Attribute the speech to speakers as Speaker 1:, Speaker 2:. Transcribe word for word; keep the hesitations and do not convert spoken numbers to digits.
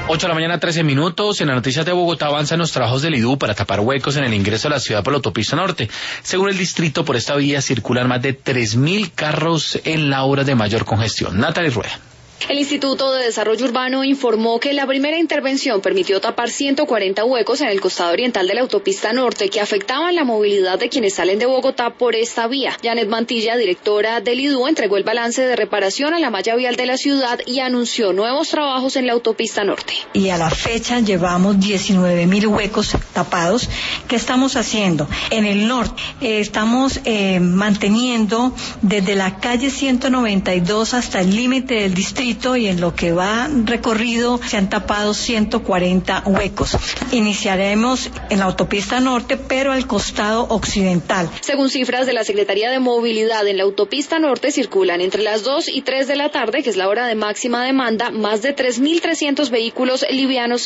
Speaker 1: ocho de la mañana, trece minutos. En las noticias de Bogotá avanzan los trabajos del I D U para tapar huecos en el ingreso a la ciudad por la autopista norte. Según el distrito, por esta vía circulan más de tres mil carros en la hora de mayor congestión. Natalie Rueda.
Speaker 2: El Instituto de Desarrollo Urbano informó que la primera intervención permitió tapar ciento cuarenta huecos en el costado oriental de la autopista norte que afectaban la movilidad de quienes salen de Bogotá por esta vía. Janet Mantilla, directora del I D U, entregó el balance de reparación a la malla vial de la ciudad y anunció nuevos trabajos en la autopista norte.
Speaker 3: Y a la fecha llevamos diecinueve mil huecos tapados. ¿Qué estamos haciendo? En el norte eh, estamos eh, manteniendo desde la calle ciento noventa y dos hasta el límite del distrito, y en lo que va recorrido se han tapado ciento cuarenta huecos. Iniciaremos en la autopista norte, pero al costado occidental.
Speaker 2: Según cifras de la Secretaría de Movilidad, en la autopista norte circulan entre las dos y tres de la tarde, que es la hora de máxima demanda, más de tres mil trescientos vehículos livianos